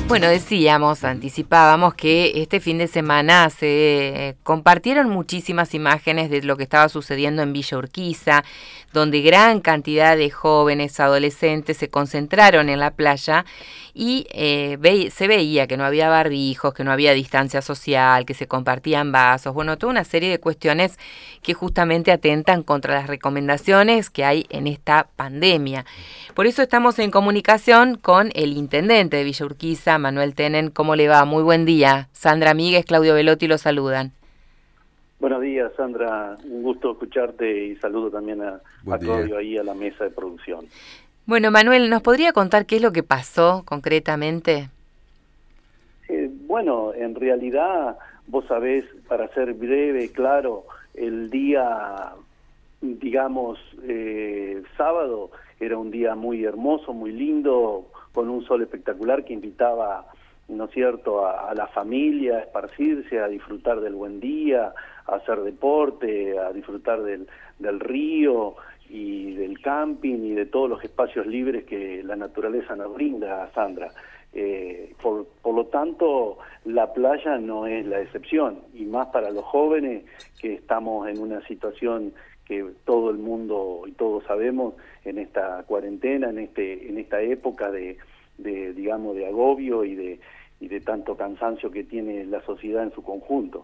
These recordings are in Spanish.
Bueno, decíamos, anticipábamos que este fin de semana se compartieron muchísimas imágenes de lo que estaba sucediendo en Villa Urquiza, donde gran cantidad de jóvenes, adolescentes se concentraron en la playa y se veía que no había barbijos, que no había distancia social, que se compartían vasos, bueno, toda una serie de cuestiones que justamente atentan contra las recomendaciones que hay en esta pandemia. Por eso estamos en comunicación con el intendente de Villa Urquiza, Manuel Tenen. ¿Cómo le va? Muy buen día. Sandra Míguez, Claudio Velotti lo saludan. Buenos días, Sandra. Un gusto escucharte y saludo también a Claudio ahí a la mesa de producción. Bueno, Manuel, ¿nos podría contar qué es lo que pasó concretamente? Bueno, en realidad, vos sabés, para ser breve, claro, el día, digamos, sábado, era un día muy hermoso, muy lindo, con un sol espectacular que invitaba, ¿no es cierto?, a la familia a esparcirse, a disfrutar del buen día, a hacer deporte, a disfrutar del río y del camping y de todos los espacios libres que la naturaleza nos brinda, Sandra. Por lo tanto, la playa no es la excepción, y más para los jóvenes que estamos en una situación que todo el mundo y todos sabemos en esta cuarentena, en esta época de digamos, de agobio y de tanto cansancio que tiene la sociedad en su conjunto.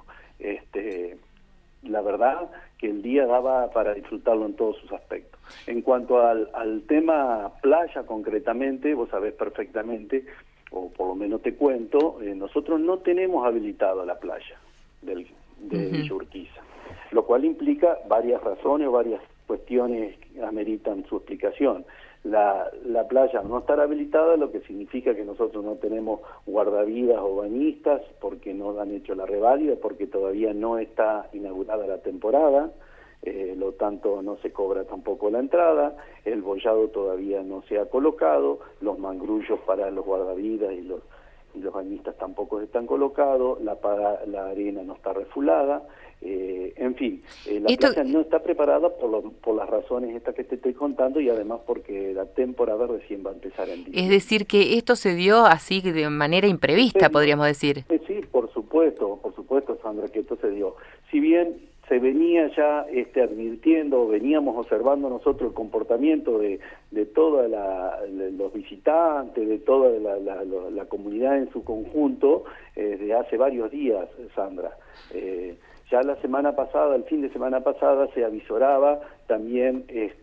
La verdad que el día daba para disfrutarlo en todos sus aspectos. En cuanto al tema playa concretamente, vos sabés perfectamente, o por lo menos te cuento, nosotros no tenemos habilitada la playa de Villa Urquiza, lo cual implica varias razones o varias cuestiones que ameritan su explicación. La playa no estar habilitada, lo que significa que nosotros no tenemos guardavidas o bañistas, porque no han hecho la reválida, porque todavía no está inaugurada la temporada, lo tanto no se cobra tampoco la entrada, el boyado todavía no se ha colocado, los mangrullos para los guardavidas y los bañistas tampoco están colocados, la arena no está refulada, en fin, la playa no está preparada por las razones estas que te estoy contando, y además porque la temporada recién va a empezar en diciembre. Es decir, que esto se dio así de manera imprevista, podríamos decir. Sí, por supuesto, Sandra, que esto se dio. Si bien se venía ya advirtiendo, veníamos observando nosotros el comportamiento de todos los visitantes, de toda la comunidad en su conjunto, desde hace varios días, Sandra. Ya la semana pasada, el fin de semana pasada, se avisoraba también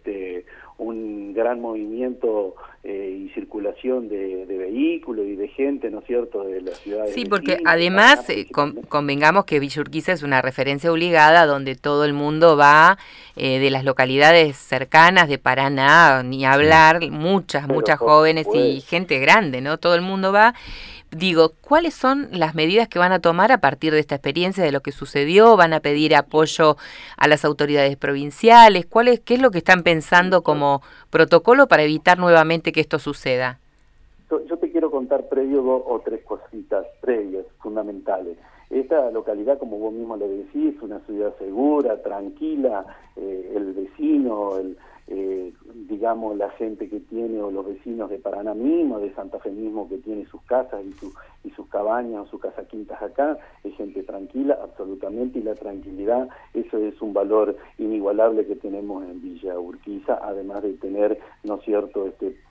un gran movimiento y circulación de vehículos y de gente, ¿no es cierto?, de la ciudad. Sí, porque además convengamos que Villa Urquiza es una referencia obligada donde todo el mundo va, de las localidades cercanas de Paraná, ni hablar, muchas jóvenes y gente grande, ¿no? Todo el mundo va. Digo, ¿cuáles son las medidas que van a tomar a partir de esta experiencia, de lo que sucedió? ¿Van a pedir apoyo a las autoridades provinciales? ¿Qué es lo que están pensando como protocolo para evitar nuevamente que esto suceda? Yo te quiero contar previo 2 o 3 cositas previas, fundamentales. Esta localidad, como vos mismo lo decís, es una ciudad segura, tranquila, el vecino, digamos, la gente que tiene, o los vecinos de Paraná mismo, de Santa Fe mismo, que tiene sus casas y sus cabañas o sus casas quintas acá, es gente tranquila, absolutamente, y la tranquilidad, eso es un valor inigualable que tenemos en Villa Urquiza, además de tener, ¿no es cierto?,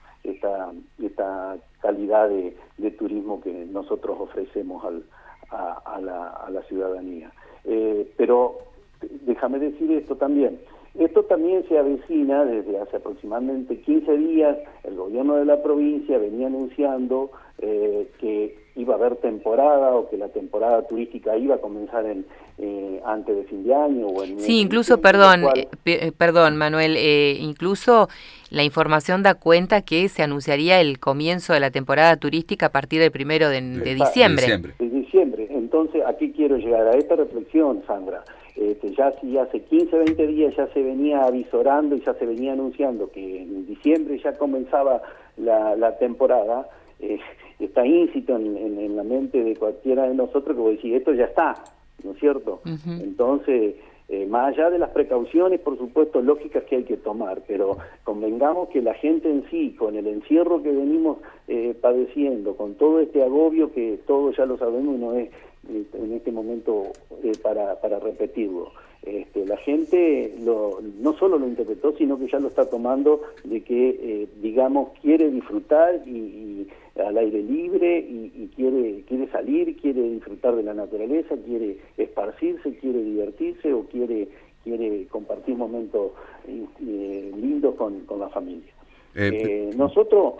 esta calidad de turismo que nosotros ofrecemos a la ciudadanía. Pero déjame decir esto también. Esto también se avecina desde hace aproximadamente 15 días. El gobierno de la provincia venía anunciando que iba a haber temporada, o que la temporada turística iba a comenzar antes de fin de año. Sí, incluso, perdón, Manuel, incluso la información da cuenta que se anunciaría el comienzo de la temporada turística a partir del 1 de diciembre. De diciembre. Entonces, ¿a qué quiero llegar? A esta reflexión, Sandra. Ya hace 15, 20 días ya se venía avisorando y ya se venía anunciando que en diciembre ya comenzaba la temporada. Está íncito en la mente de cualquiera de nosotros que vos decís, esto ya está, ¿no es cierto? Entonces, más allá de las precauciones, por supuesto, lógicas que hay que tomar, pero convengamos que la gente en sí, con el encierro que venimos padeciendo, con todo este agobio que todos ya lo sabemos y no es en este momento para repetirlo, la gente no solo lo interpretó, sino que ya lo está tomando de que, digamos, quiere disfrutar y al aire libre y quiere salir, quiere disfrutar de la naturaleza, quiere esparcirse, quiere divertirse o quiere compartir momentos lindos con la familia. Nosotros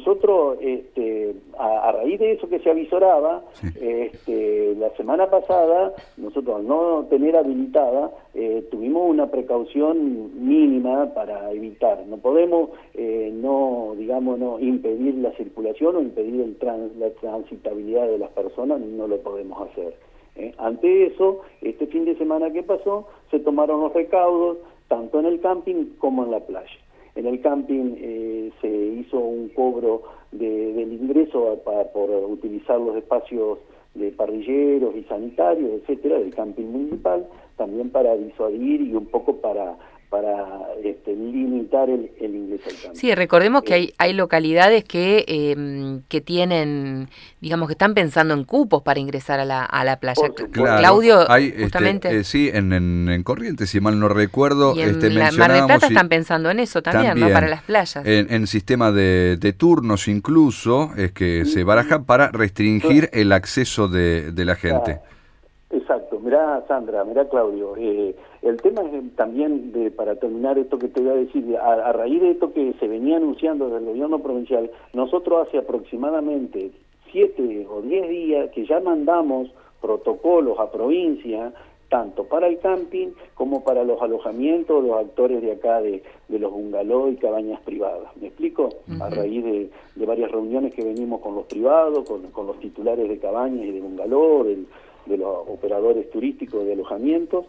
a raíz de eso que se avisoraba, sí, la semana pasada, nosotros al no tener habilitada, tuvimos una precaución mínima para evitar. No podemos, no impedir la circulación o impedir la transitabilidad de las personas, no lo podemos hacer. Ante eso, este fin de semana que pasó, se tomaron los recaudos, tanto en el camping como en la playa. En el camping se hizo un cobro del ingreso por utilizar los espacios de parrilleros y sanitarios, etcétera, del camping municipal, también para disuadir y un poco para limitar el ingreso al camping. Sí, recordemos que hay localidades que tienen, digamos, que están pensando en cupos para ingresar a la playa. Claro, Claudio, hay, justamente. sí, en Corrientes, si mal no recuerdo, y en Mar del Plata están pensando en eso también, ¿no? Para las playas. En sistema de turnos incluso, es que se baraja para restringir el acceso de la gente. Exacto, mirá Sandra, mirá Claudio, el tema es también, para terminar esto que te voy a decir, a raíz de esto que se venía anunciando desde el gobierno provincial, nosotros hace aproximadamente 7 o 10 días que ya mandamos protocolos a provincia, tanto para el camping como para los alojamientos, los actores de acá de los bungalows y cabañas privadas. ¿Me explico? Uh-huh. A raíz de varias reuniones que venimos con los privados, con los titulares de cabañas y de bungalow, de los operadores turísticos de alojamientos,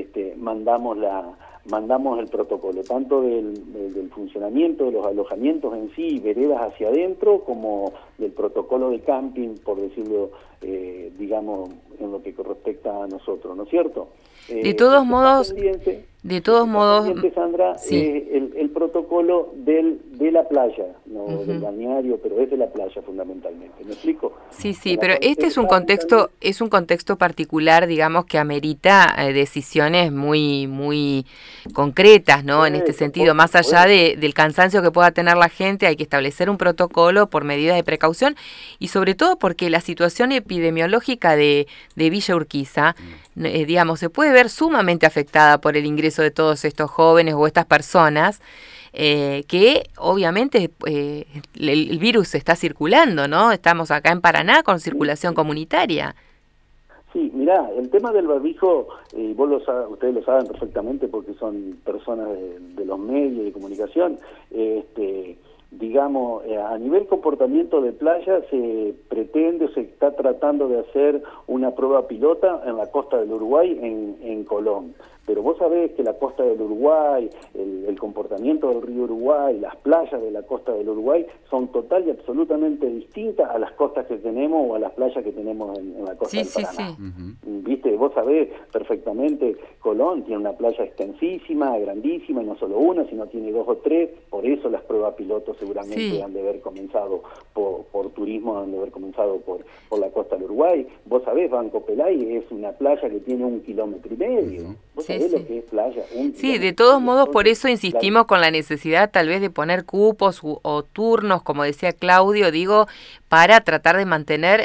mandamos el protocolo, tanto del funcionamiento de los alojamientos en sí, veredas hacia adentro, como del protocolo de camping, por decirlo, digamos, en lo que respecta a nosotros, ¿no es cierto? De todos modos, Sandra, sí, el protocolo de la playa, no uh-huh, del balneario, pero es de la playa fundamentalmente. ¿Me explico? Sí, pero este es un contexto particular, digamos, que amerita decisiones muy concretas, ¿no? En este sentido, más allá del cansancio que pueda tener la gente, hay que establecer un protocolo por medidas de precaución y sobre todo porque la situación epidemiológica de Villa Urquiza, digamos, se puede ver sumamente afectada por el ingreso de todos estos jóvenes o estas personas, que obviamente el virus está circulando, ¿no? Estamos acá en Paraná con circulación comunitaria. Sí, mirá, el tema del barbijo, ustedes lo saben perfectamente porque son personas de los medios de comunicación, digamos, a nivel comportamiento de playa se pretende, se está tratando de hacer una prueba pilota en la costa del Uruguay, en Colón. Pero vos sabés que la costa del Uruguay, el comportamiento del río Uruguay, las playas de la costa del Uruguay son total y absolutamente distintas a las costas que tenemos o a las playas que tenemos en la costa del Paraná. Sí. Uh-huh. Viste, vos sabés perfectamente, Colón tiene una playa extensísima, grandísima, y no solo una, sino tiene 2 o 3, por eso las pruebas pilotos seguramente han de haber comenzado por turismo, han de haber comenzado por la costa del Uruguay. Vos sabés, Banco Pelay es una playa que tiene 1,5 kilómetros. Uh-huh. ¿Vos sabés lo que es playa? Sí, de todos modos, por eso insistimos con la necesidad tal vez de poner cupos o turnos, como decía Claudio, digo, para tratar de mantener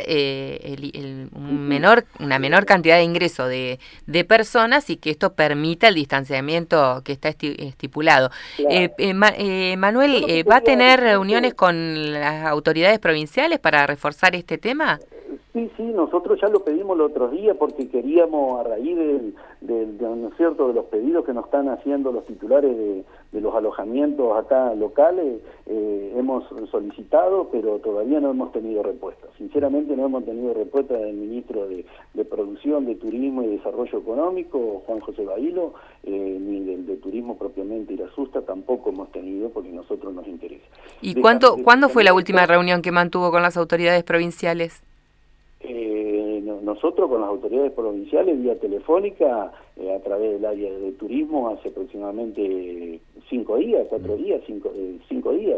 una menor cantidad de ingreso de personas y que esto permita el distanciamiento que está estipulado. Claro. Manuel, ¿va a tener reuniones con las autoridades provinciales para reforzar este tema? Sí, nosotros ya lo pedimos el otro día porque queríamos, a raíz ¿no es cierto?, de los pedidos que nos están haciendo los titulares de los alojamientos acá locales, hemos solicitado, pero todavía no hemos tenido respuesta. Sinceramente no hemos tenido respuesta del ministro de Producción, de Turismo y Desarrollo Económico, Juan José Bailo, ni del de Turismo propiamente Irasusta, tampoco hemos tenido porque a nosotros nos interesa. ¿Y cuándo fue la última reunión que mantuvo con las autoridades provinciales? nosotros con las autoridades provinciales vía telefónica a través del área de turismo hace aproximadamente 5 días, 4 días, 5 días.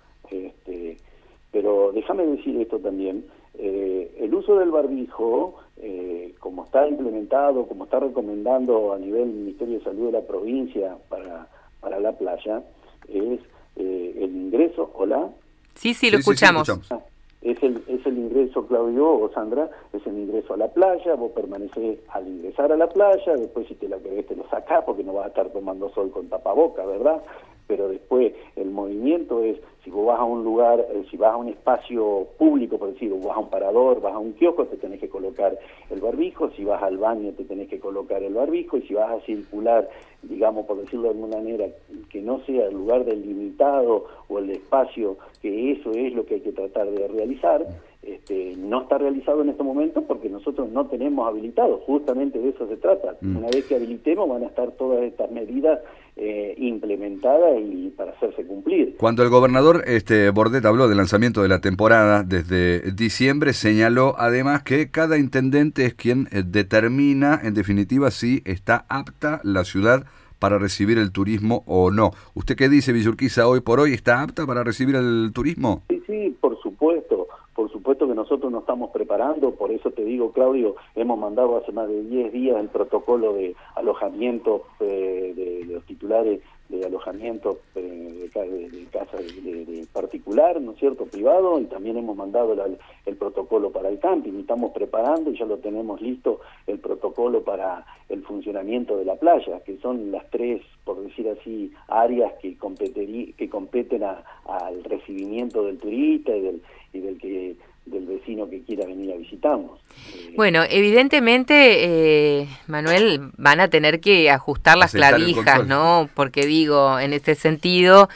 Pero déjame decir esto también, el uso del barbijo, como está implementado, como está recomendando a nivel Ministerio de Salud de la provincia para la playa, es el ingreso, ¿hola? Sí, lo escuchamos. Es el ingreso, Claudio o Sandra, es el ingreso a la playa. Vos permanecés al ingresar a la playa, después si te la querés te lo sacás porque no vas a estar tomando sol con tapaboca, ¿verdad? Pero después el movimiento es, si vos vas a un lugar, si vas a un espacio público, por decir, vas a un parador, vas a un kiosco, te tenés que colocar el barbijo, si vas al baño te tenés que colocar el barbijo, y si vas a circular, digamos, por decirlo de alguna manera, que no sea el lugar delimitado o el espacio, que eso es lo que hay que tratar de realizar. No está realizado en este momento porque nosotros no tenemos habilitado, justamente de eso se trata. Una vez que habilitemos van a estar todas estas medidas implementadas y para hacerse cumplir. Cuando el gobernador Bordet habló del lanzamiento de la temporada desde diciembre, señaló además que cada intendente es quien determina en definitiva si está apta la ciudad para recibir el turismo o no. ¿Usted qué dice, Villa Urquiza, hoy por hoy está apta para recibir el turismo? Sí, por supuesto que nosotros nos estamos preparando, por eso te digo, Claudio, hemos mandado hace más de 10 días el protocolo de alojamiento de los titulares de alojamiento de casa de particular, ¿no es cierto?, privado, y también hemos mandado el protocolo para el camping, y estamos preparando, y ya lo tenemos listo, el protocolo para el funcionamiento de la playa, que son las 3, por decir así, áreas que competen al recibimiento del turista y del vecino que quiera venir a visitarnos. Bueno, evidentemente, Manuel, van a tener que ajustar las clavijas, ¿no? Porque digo, en este sentido,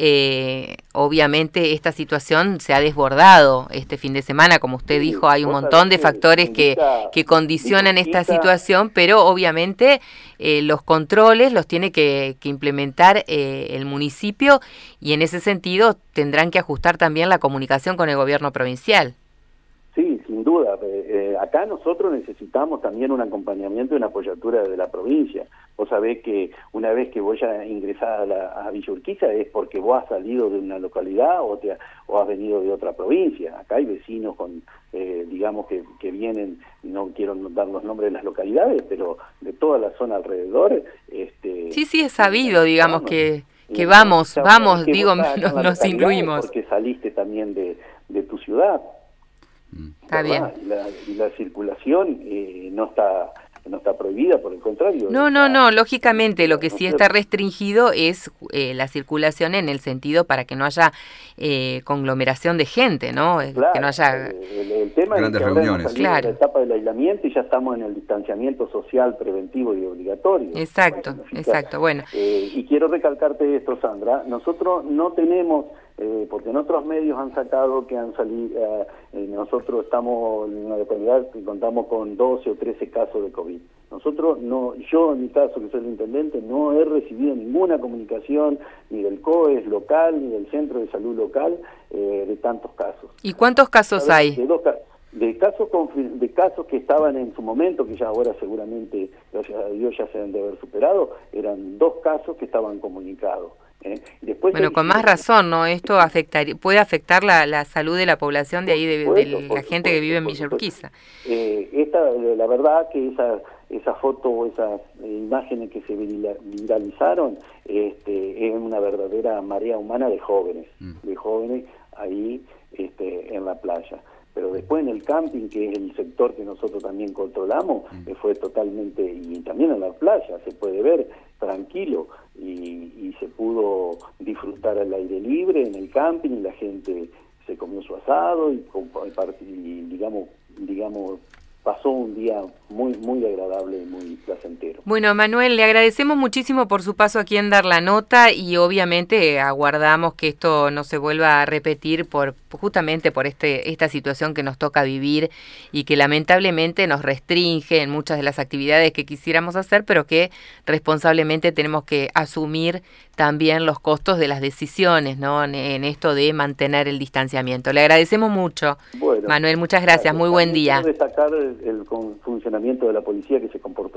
obviamente esta situación se ha desbordado este fin de semana, como usted dijo, hay un montón de factores que condicionan esta situación, pero obviamente los controles los tiene que implementar el municipio, y en ese sentido tendrán que ajustar también la comunicación con el gobierno provincial. Sí, sin duda. Acá nosotros necesitamos también un acompañamiento y una apoyatura de la provincia. Vos sabés que una vez que vos ya ingresás a Villa Urquiza es porque vos has salido de una localidad o has venido de otra provincia. Acá hay vecinos digamos que vienen, no quiero dar los nombres de las localidades, pero de toda la zona alrededor. Sí, es sabido, digamos, que vamos, digo, nos incluimos. Porque saliste también de tu ciudad. Está bien. Y la circulación no está prohibida, por el contrario. No, lógicamente lo que sí está restringido es la circulación en el sentido para que no haya conglomeración de gente, ¿no? Claro, que no haya el tema grandes es que reuniones. Claro. En la etapa del aislamiento y ya estamos en el distanciamiento social preventivo y obligatorio. Exacto. Bueno. Y quiero recalcarte esto, Sandra, nosotros no tenemos... porque en otros medios han sacado que han salido, nosotros estamos en una localidad que contamos con 12 o 13 casos de COVID. Nosotros no, yo en mi caso que soy el intendente, no he recibido ninguna comunicación ni del COES local ni del centro de salud local de tantos casos. ¿Y cuántos casos hay? De casos que estaban en su momento, que ya ahora seguramente, gracias a Dios, ya se han de haber superado, eran 2 casos que estaban comunicados. Después bueno, con más razón, ¿no? Esto puede afectar la salud de la población de ahí, de la gente que vive en Villa Urquiza. La verdad que esa foto o esas imágenes que se viralizaron es una verdadera marea humana de jóvenes ahí en la playa. Pero después en el camping, que es el sector que nosotros también controlamos, fue totalmente, y también en la playa se puede ver tranquilo, y se pudo disfrutar al aire libre en el camping, y la gente se comió su asado y digamos pasó un día muy agradable y muy placentero. Bueno, Manuel, le agradecemos muchísimo por su paso aquí en Dar la Nota, y obviamente aguardamos que esto no se vuelva a repetir por justamente por esta situación que nos toca vivir y que lamentablemente nos restringe en muchas de las actividades que quisiéramos hacer, pero que responsablemente tenemos que asumir también los costos de las decisiones, ¿no? En esto de mantener el distanciamiento. Le agradecemos mucho. Bueno, Manuel, muchas gracias. Muy buen día. Quiero destacar el funcionamiento de la policía, que se comportó